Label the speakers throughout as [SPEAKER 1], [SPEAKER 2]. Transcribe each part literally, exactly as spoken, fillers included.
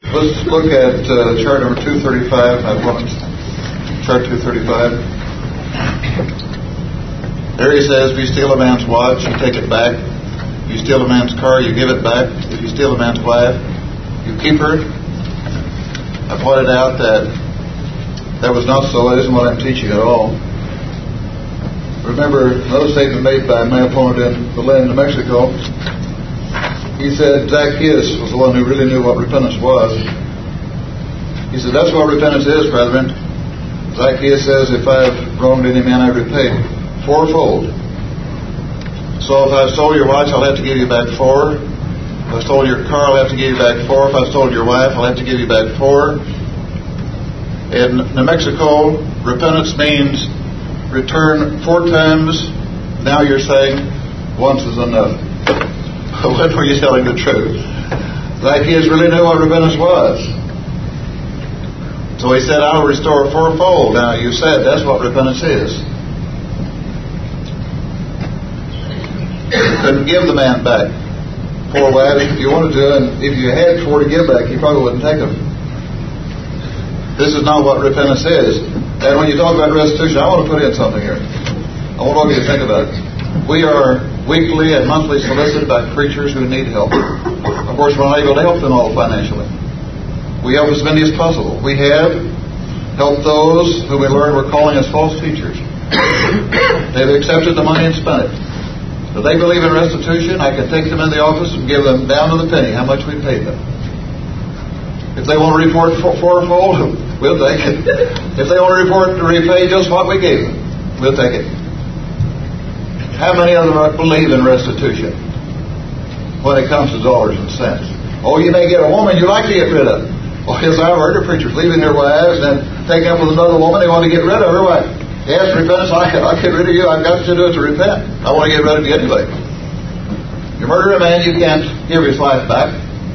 [SPEAKER 1] Let's look at uh, chart number two thirty-five. I want chart two thirty-five. There he says, if you steal a man's watch, you take it back. If you steal a man's car, you give it back. If you steal a man's wife, you keep her. I pointed out that that was not so. That isn't what I'm teaching at all. Remember another statement made by my opponent in the land of New Mexico. He said Zacchaeus was the one who really knew what repentance was. He said, that's what repentance is, brethren. Zacchaeus says, if I've wronged any man, I repay fourfold. So if I've stole your watch, I'll have to give you back four. If I stole your car, I'll have to give you back four. If I stole your wife, I'll have to give you back four. In New Mexico, repentance means return four times. Now you're saying once is enough. When were you telling the truth? Zacchaeus really knew what repentance was. So he said, I'll restore fourfold. Now you said that's what repentance is. You couldn't give the man back four wives if you wanted to, and if you had four to give back, you probably wouldn't take them. This is not what repentance is. And when you talk about restitution, I want to put in something here. I want all of you to think about it. We are weekly and monthly solicited by preachers who need help. Of course, we're not able to help them all financially. We help as many as possible. We have helped those who we learned were calling us false teachers. They've accepted the money and spent it. If they believe in restitution, I can take them in the office and give them down to the penny how much we paid them. If they want to report fourfold, we'll take it. If they want to report to repay just what we gave them, we'll take it. How many of them believe in restitution when it comes to dollars and cents? Oh, you may get a woman you like to get rid of. Well, yes, I've heard of preachers leaving their wives and taking up with another woman they want to get rid of her wife. Yes, repentance, I, I'll get rid of you. I've got to do it to repent. I want to get rid of you anyway. You murder a man, you can't give his life back.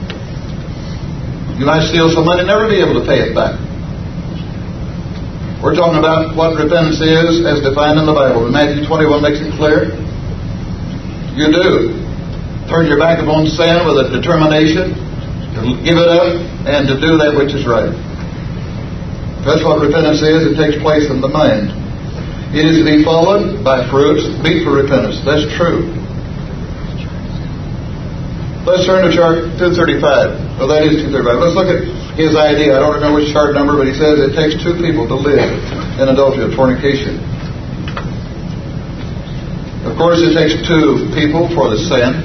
[SPEAKER 1] You might steal some money and never be able to pay it back. We're talking about what repentance is as defined in the Bible. And Matthew twenty-one makes it clear. You do. Turn your back upon sin with a determination to give it up and to do that which is right. That's what repentance is. It takes place in the mind. It is to be followed by fruits meet for repentance. That's true. Let's turn to chart two thirty-five. Oh, that is two thirty-five. Let's look at his idea. I don't remember which chart number, but he says it takes two people to live in adultery and fornication. Of course, it takes two people for the sin.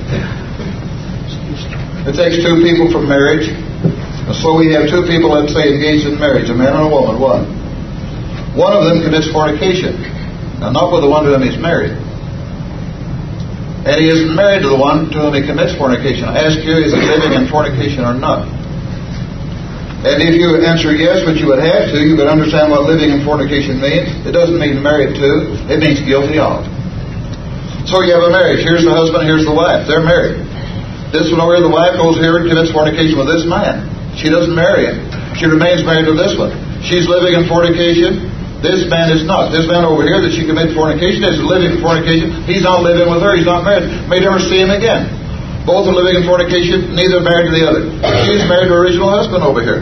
[SPEAKER 1] It takes two people for marriage. So we have two people, let's say, engaged in marriage, a man and a woman, one. One of them commits fornication. Now, not with the one to whom he's married. And he isn't married to the one to whom he commits fornication. I ask you, is he living in fornication or not? And if you answer yes, which you would have to, you would understand what living in fornication means. It doesn't mean married to, it means guilty of. So you have a marriage. Here's the husband, here's the wife. They're married. This one over here, the wife goes here and commits fornication with this man. She doesn't marry him. She remains married to this one. She's living in fornication. This man is not. This man over here that she committed fornication is living in fornication. He's not living with her. He's not married. May never see him again. Both are living in fornication. Neither married to the other. She's married to her original husband over here.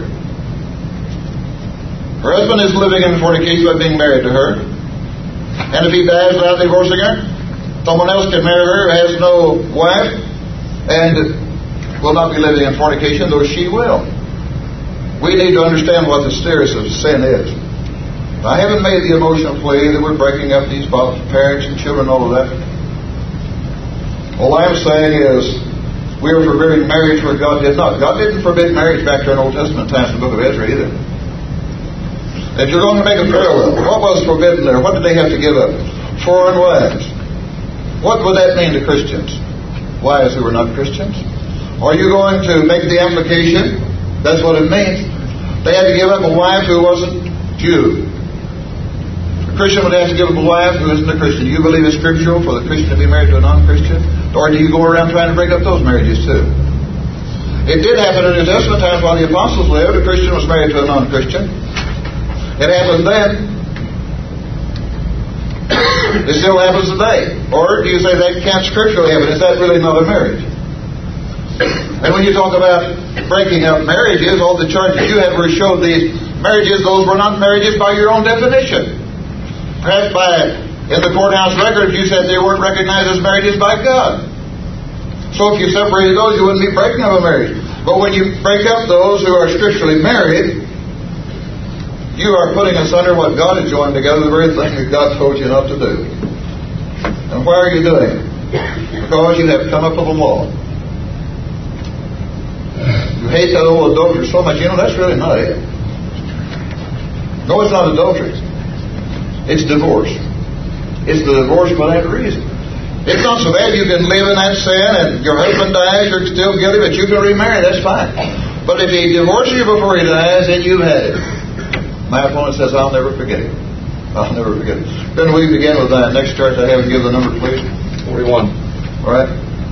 [SPEAKER 1] Her husband is living in fornication by being married to her. And if he dies without divorcing her, someone else can marry her, has no wife, and will not be living in fornication, though she will. We need to understand what the seriousness of sin is. I haven't made the emotional plea that we're breaking up these parents and children and all of that. All I'm saying is we are forbidding marriage where God did not. God didn't forbid marriage back to an Old Testament times in the book of Ezra either. If you're going to make a parallel, what was forbidden there? What did they have to give up? Foreign wives. What would that mean to Christians? Wives who were not Christians? Are you going to make the application? That's what it means. They had to give up a wife who wasn't Jew. Christian would have to give up a wife who isn't a Christian. You believe it's scriptural for the Christian to be married to a non-Christian? Or do you go around trying to break up those marriages too? It did happen in the New Testament times while the apostles lived. A Christian was married to a non-Christian. It happened then. It still happens today. Or do you say that can't scripturally happen? Is that really not a marriage? And when you talk about breaking up marriages, all the charges you had were showed these marriages, those were not marriages by your own definition. Perhaps by, in the courthouse records, you said they weren't recognized as marriages by God. So if you separated those, you wouldn't be breaking up a marriage. But when you break up those who are scripturally married, you are putting asunder what God has joined together, the very thing that God told you not to do. And why are you doing it? Because you have come up with a law. You hate that old adultery so much, you know, that's really not it. No, it's not adultery. It's divorce. It's the divorce for that reason. It's not so bad. You can live in that sin and your husband dies, you're still guilty, but you can remarry. That's fine. But if he divorces you before he dies, then you've had it. My opponent says, I'll never forget it. I'll never forget it. Then we begin with that. Next chart I have, give the number, please.
[SPEAKER 2] forty-one.
[SPEAKER 1] All right.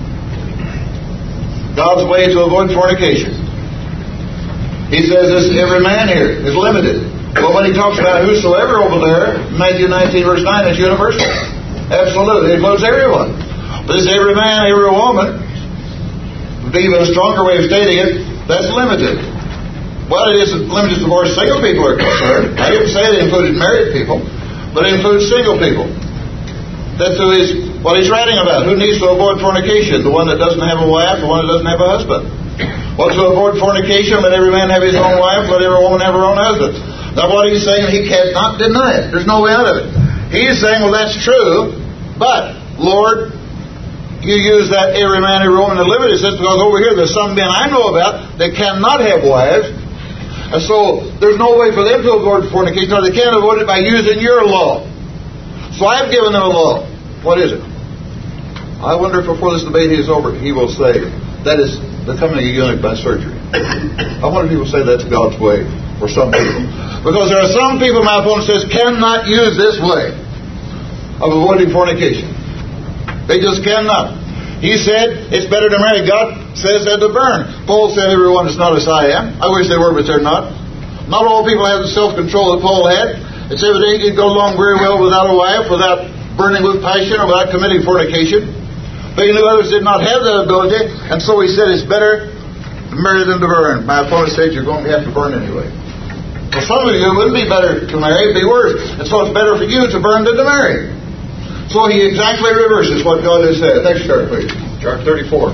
[SPEAKER 1] God's way to avoid fornication. He says this, every man here is limited. But when he talks about whosoever over there, Matthew nineteen, verse nine, it's universal. Absolutely. It includes everyone. But this every man, every woman, would be even a stronger way of stating it, that's limited. Well, it isn't limited as far as single people are concerned. I didn't say it included married people, but it includes single people. That's who he's, what he's writing about. Who needs to avoid fornication? The one that doesn't have a wife, the one that doesn't have a husband. Well, to avoid fornication, let every man have his own wife, let every woman have her own husband. Now, what he's saying, he cannot deny it. There's no way out of it. He's saying, well, that's true, but, Lord, you use that every man, every woman in the limited sense, because over here there's some men I know about that cannot have wives, and so there's no way for them to avoid fornication, or they can't avoid it by using your law. So I've given them a law. What is it? I wonder if before this debate is over, he will say, that is becoming a eunuch by surgery. I wonder if he will say that's God's way for some people. Because there are some people, my opponent says, cannot use this way of avoiding fornication. They just cannot. He said, it's better to marry. God says that to burn. Paul said, everyone is not as I am. I wish they were, but they're not. Not all people have the self-control that Paul had. It's evident he could go along very well without a wife, without burning with passion, or without committing fornication. But he knew others did not have that ability, and so he said, it's better to marry than to burn. My opponent said, you're going to have to burn anyway. For some of you, it wouldn't be better to marry, it'd be worse. And so it's better for you to burn than to marry. So he exactly reverses what God has said. Next chart, please. Chart thirty-four.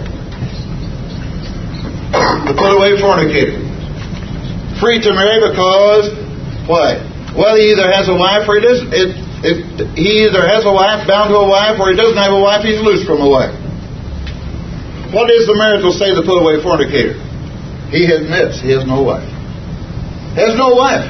[SPEAKER 1] To put away fornicator. Free to marry because, why? Well, he either has a wife or he doesn't. It, if he either has a wife, bound to a wife, or he doesn't have a wife, he's loose from a wife. What does the marital say to put away fornicator? He admits he has no wife. Has no wife.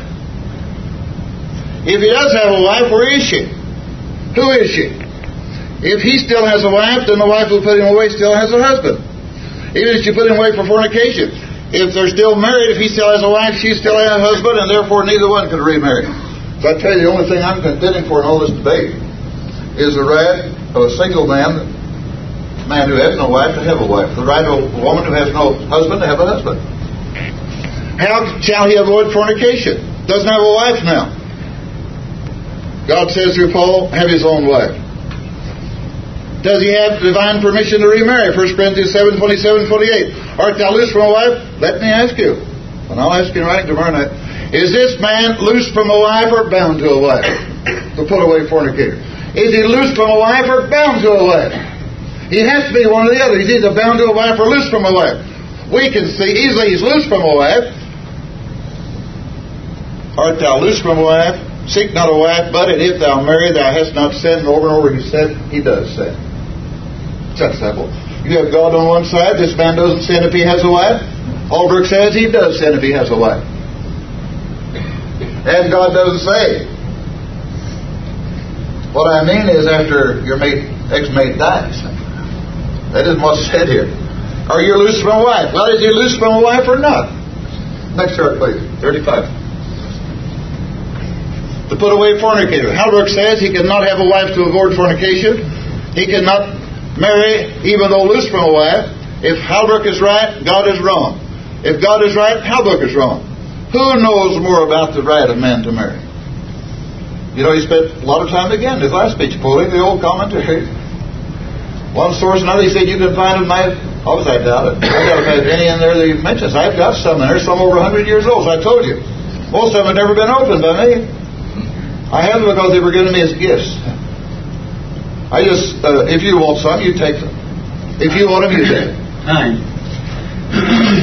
[SPEAKER 1] If he does have a wife, where is she? Who is she? If he still has a wife, then the wife who put him away still has a husband. Even if she put him away for fornication. If they're still married, if he still has a wife, she still has a husband, and therefore neither one could remarry. So I tell you, the only thing I'm contending for in all this debate is the right of a single man, a man who has no wife, to have a wife. The right of a woman who has no husband to have a husband. How shall he avoid fornication? Doesn't have a wife now. God says through Paul, have his own wife. Does he have divine permission to remarry? First Corinthians seven, twenty-seven, twenty-eight. Art thou loose from a wife? Let me ask you. And I'll ask you in writing tomorrow night. Is this man loose from a wife or bound to a wife? To put away fornicator. Is he loose from a wife or bound to a wife? He has to be one or the other. He's either bound to a wife or loose from a wife. We can see easily he's loose from a wife. Art thou loose from a wife? Seek not a wife, but if thou marry, thou hast not sinned. And over and over he said, he does sin. It's that simple. You have God on one side. This man doesn't sin if he has a wife. Holbrook says he does sin if he has a wife. And God doesn't say. What I mean is after your mate, ex-mate dies. That isn't what's said here. Are you loose from a wife? Well, is he loose from a wife or not? Next chart, please. thirty-five. To put away fornicator. Holbrook says he cannot have a wife to avoid fornication. He cannot marry even though loose from a wife. If Holbrook is right, God is wrong. If God is right, Holbrook is wrong. Who knows more about the right of men to marry? You know, he spent a lot of time again in his last speech quoting the old commentary. One source, another, he said, you can find in my Obviously, I doubt it. I got to have any in there that he mentions. I've got some in there, some over one hundred years old, as I told you. Most of them have never been opened by me. I have them because they were given me as gifts. I just, uh, if you want some, you take them. If you want them, you take them.
[SPEAKER 2] Fine.